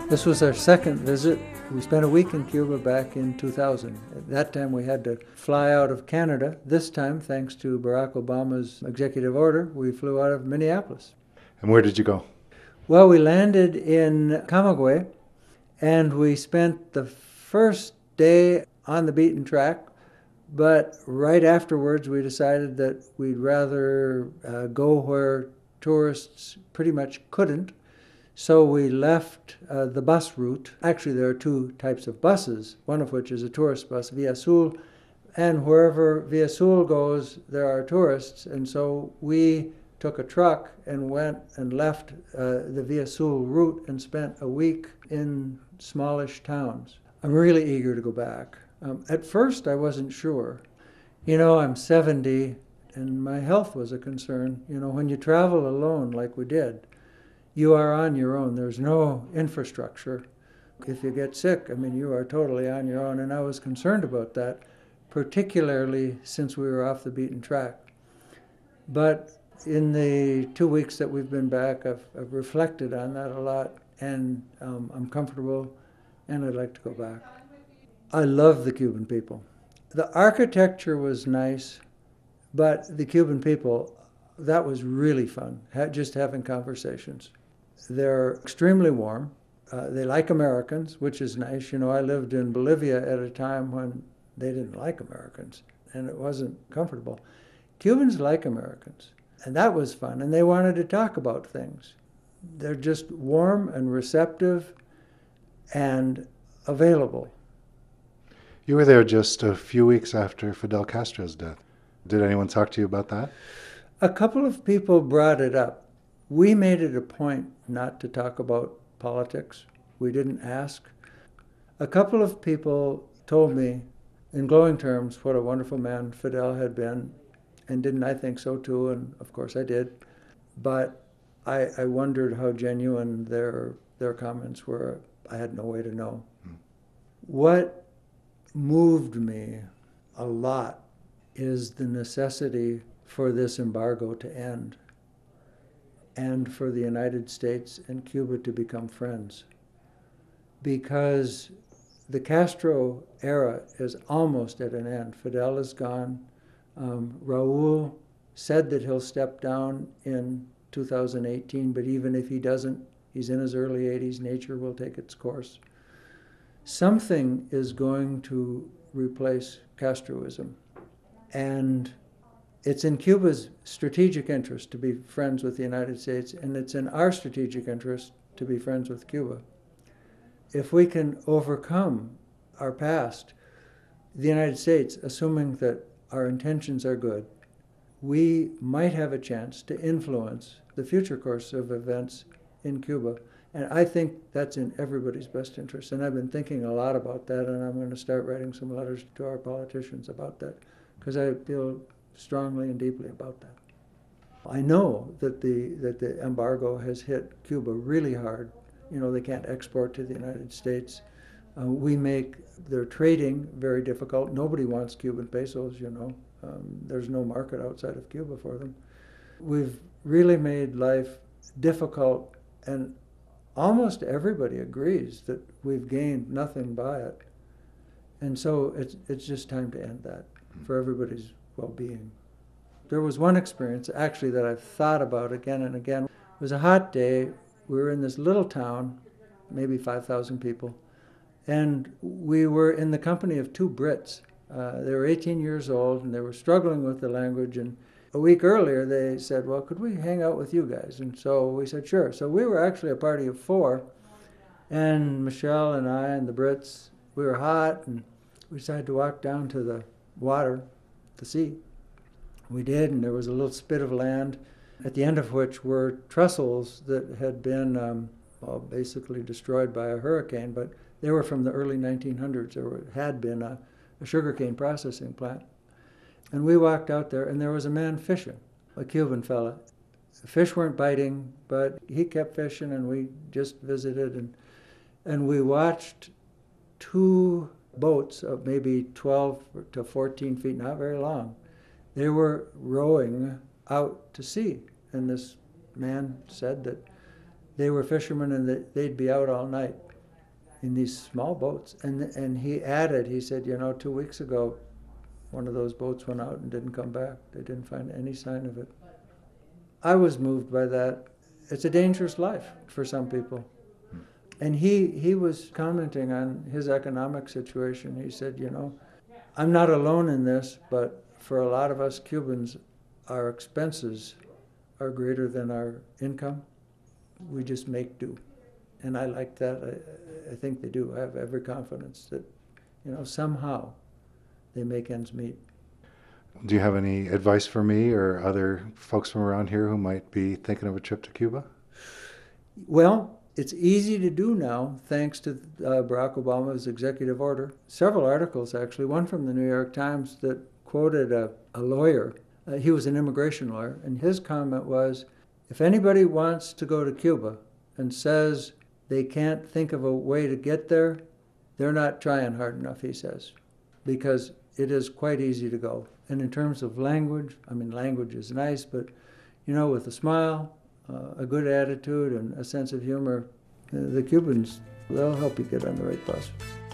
This was our second visit. We spent a week in Cuba back in 2000. At that time, we had to fly out of Canada. This time, thanks to Barack Obama's executive order, we flew out of Minneapolis. And where did you go? Well, we landed in Camagüey, and we spent the first day on the beaten track, but right afterwards we decided that we'd rather go where tourists pretty much couldn't. So we left the bus route. Actually, there are two types of buses, one of which is a tourist bus, Via Sul, and wherever Via Sul goes, there are tourists. And so we took a truck and went and left the Via Sul route and spent a week in smallish towns. I'm really eager to go back. At first, I wasn't sure. I'm 70, and my health was a concern. When you travel alone like we did, you are on your own. There's no infrastructure. If you get sick, you are totally on your own. And I was concerned about that, particularly since we were off the beaten track. But in the 2 weeks that we've been back, I've reflected on that a lot, and I'm comfortable, and I'd like to go back. I love the Cuban people. The architecture was nice, but the Cuban people, that was really fun, just having conversations. They're extremely warm. They like Americans, which is nice. I lived in Bolivia at a time when they didn't like Americans, and it wasn't comfortable. Cubans like Americans, and that was fun, and they wanted to talk about things. They're just warm and receptive and available. You were there just a few weeks after Fidel Castro's death. Did anyone talk to you about that? A couple of people brought it up. We made it a point not to talk about politics. We didn't ask. A couple of people told me in glowing terms what a wonderful man Fidel had been, and didn't I think so too? And of course I did. But I wondered how genuine their comments were. I had no way to know. What moved me a lot is the necessity for this embargo to end, and for the United States and Cuba to become friends. Because the Castro era is almost at an end. Fidel is gone. Raul said that he'll step down in 2018, but even if he doesn't, he's in his early 80s, nature will take its course. Something is going to replace Castroism. And it's in Cuba's strategic interest to be friends with the United States, and it's in our strategic interest to be friends with Cuba. If we can overcome our past, the United States, assuming that our intentions are good, we might have a chance to influence the future course of events in Cuba. And I think that's in everybody's best interest. And I've been thinking a lot about that, and I'm going to start writing some letters to our politicians about that, because I feel strongly and deeply about that. I know that the embargo has hit Cuba really hard. They can't export to the United States. We make their trading very difficult. Nobody wants Cuban pesos, There's no market outside of Cuba for them. We've really made life difficult, and almost everybody agrees that we've gained nothing by it. And so it's just time to end that for everybody's well-being. There was one experience, actually, that I've thought about again and again. It was a hot day. We were in this little town, maybe 5,000 people, and we were in the company of two Brits. They were 18 years old, and they were struggling with the language, and a week earlier they said, well, could we hang out with you guys? And so we said, sure. So we were actually a party of four, and Michelle and I and the Brits, we were hot, and we decided to walk down to the water, the sea. We did, and there was a little spit of land, at the end of which were trestles that had been basically destroyed by a hurricane, but they were from the early 1900s. There had been a sugarcane processing plant. And we walked out there, and there was a man fishing, a Cuban fella. The fish weren't biting, but he kept fishing, and we just visited, and we watched two boats of maybe 12 to 14 feet, not very long. They were rowing out to sea, and this man said that they were fishermen and that they'd be out all night. in these small boats. And he added, he said, 2 weeks ago, one of those boats went out and didn't come back. They didn't find any sign of it. I was moved by that. It's a dangerous life for some people. And he was commenting on his economic situation. He said, I'm not alone in this, but for a lot of us Cubans, our expenses are greater than our income. We just make do. And I like that. I think they do. I have every confidence that, somehow they make ends meet. Do you have any advice for me or other folks from around here who might be thinking of a trip to Cuba? Well, it's easy to do now, thanks to Barack Obama's executive order. Several articles, actually, one from the New York Times that quoted a lawyer. He was an immigration lawyer, and his comment was, if anybody wants to go to Cuba and says they can't think of a way to get there, they're not trying hard enough, he says, because it is quite easy to go. And in terms of language, language is nice, but, with a smile, a good attitude, and a sense of humor, the Cubans, they'll help you get on the right bus.